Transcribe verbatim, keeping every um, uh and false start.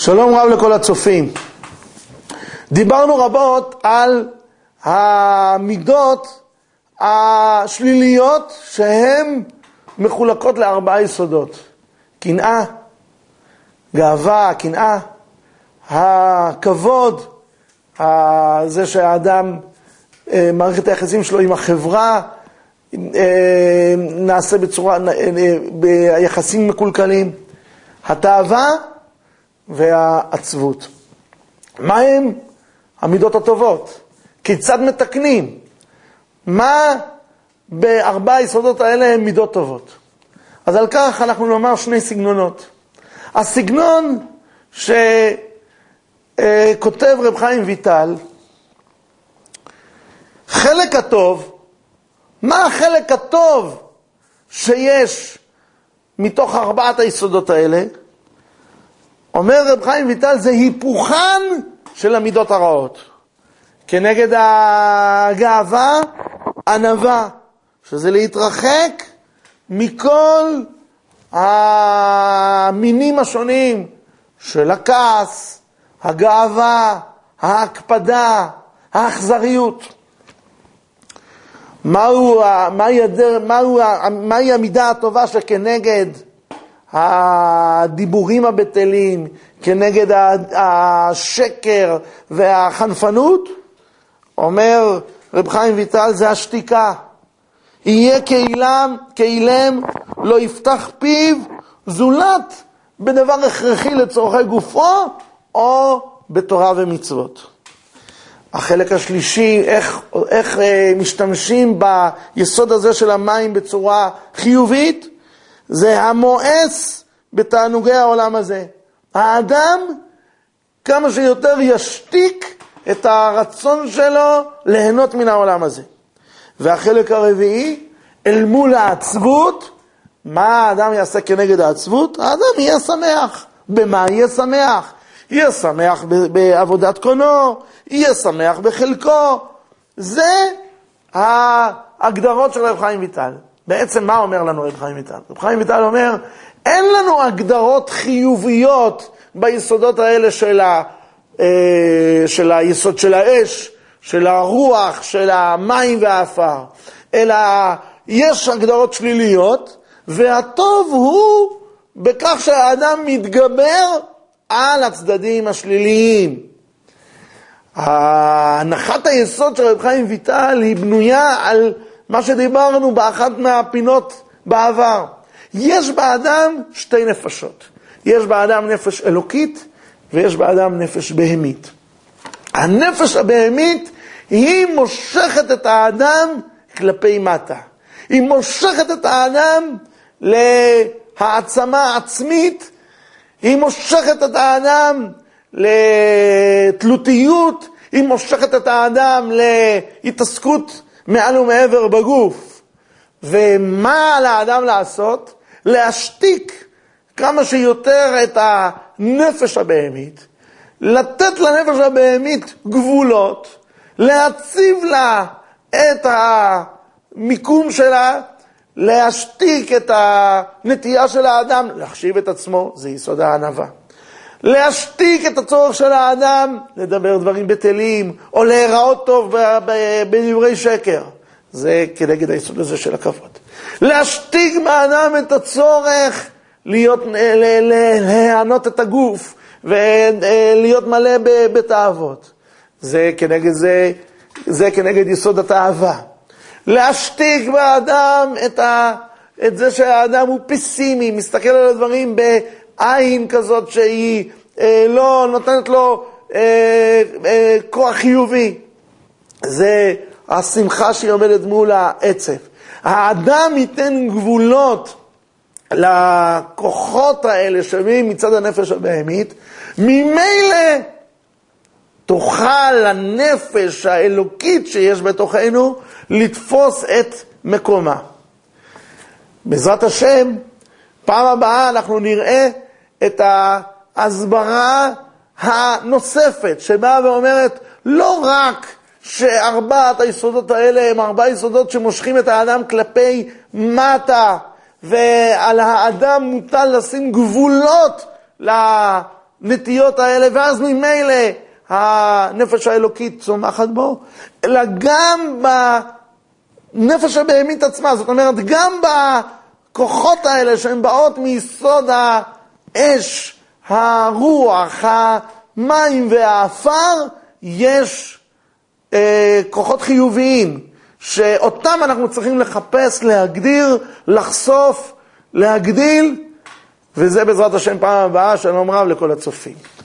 שלום רב לכל הצופים. דיברנו רבות על המידות השליליות שהן מחולקות לארבעה יסודות. קנאה, גאווה, קנאה, הכבוד, זה שהאדם, מערכת היחסים שלו עם החברה, נעשה בצורה, ביחסים מקולקלים, התאווה והעצבות. מה הם המידות הטובות? כיצד מתקנים? מה בארבע היסודות האלה הם מידות טובות? אז על כך אנחנו נאמר שני סגנונות. הסגנון שכותב רב חיים ויטל, חלק הטוב, מה החלק הטוב שיש מתוך ארבעת היסודות האלה? אומר רב חיים ויטל, זה היפוכן של המידות הרעות. כנגד הגאווה, ענווה, שזה להתרחק מכל המינים השונים של הכעס, הגאווה, ההקפדה, האכזריות. מהו, מהי, מהו, מהי המידה הטובה שכנגד הדיבורים הבטלים, כנגד השקר והחנפנות? אומר רב חיים ויטל, זה השתיקה. יהיה כאילם, כאילם לא יפתח פיו זולת בדבר הכרחי לצורכי גופו או בתורה ומצוות. החלק השלישי, איך, איך אה, משתמשים ביסוד הזה של המים בצורה חיובית, זה המואס בתענוגי העולם הזה. האדם כמה שיותר ישתיק את הרצון שלו ליהנות מן העולם הזה. והחלק הרביעי, אל מול העצבות, מה האדם יעשה כנגד העצבות? האדם יהיה שמח. במה יהיה שמח? יהיה שמח בעבודת קונו, יהיה שמח בחלקו. זה ההגדרות של רב חיים ויטל. בעצם מה אומר לנו רב חיים ויטל? רב חיים ויטל אומר, אין לנו הגדרות חיוביות ביסודות האלה של, ה, של היסוד של האש, של הרוח, של המים והאפר, אלא יש הגדרות שליליות, והטוב הוא בכך שהאדם מתגבר על הצדדים השליליים. הנחת היסוד של רב חיים ויטל היא בנויה על מה שדיברנו באחת מהפינות בעבר. יש באדם שתי נפשות. יש באדם נפש אלוקית ויש באדם נפש בהמית. הנפש הבהמית היא מושכת את האדם כלפי מטה. היא מושכת את האדם להעצמה עצמית. היא מושכת את האדם לתלותיות. היא מושכת את האדם להתעסקות מעל ומעבר בגוף. ומה על האדם לעשות? להשתיק כמה שיותר את הנפש הבהמית, לתת לנפש הבהמית גבולות, להציב לה את המיקום שלה, להשתיק את הנטייה של האדם, להחשיב את עצמו, זה יסוד הענווה. להשתיק את הצורך של האדם, לדבר דברים בטלים, או להיראות טוב בדברי שקר. זה כנגד היסוד הזה של הכבוד. להשתיק מהאדם את הצורך להיות, להיענות את הגוף, ולהיות מלא בתאוות. זה כנגד זה, זה כנגד יסוד התאווה. להשתיק באדם את, ה, את זה שהאדם הוא פסימי, מסתכל על הדברים בעין כזאת שהיא אה, לא נותנת לו אה, אה, כוח חיובי. זה השמחה שהיא עומדת מול העצב. האדם ייתן גבולות לכוחות האלה שבאים מצד הנפש הבהמית, ממילא תוכל הנפש האלוקית שיש בתוכנו לתפוס את מקומה. בעזרת השם, פעם הבאה אנחנו נראה את ההסברה הנוספת שבאה ואומרת לא רק שארבעת היסודות האלה הם ארבע יסודות שמושכים את האדם כלפי מטה, ועל האדם מוטל לשים גבולות הנטיות האלה, ואז ממילא הנפש האלוקית צומחת בו, אלא גם בנפש הבהמית עצמה, זאת אומרת, גם בכוחות האלה שהן באות מיסוד האש, הרוח, המים והאפר, יש אה, כוחות חיוביים, שאותם אנחנו צריכים לחפש, להגדיר, לחשוף, להגדיל, וזה בעזרת השם פעם הבאה, שלום רב לכל הצופים.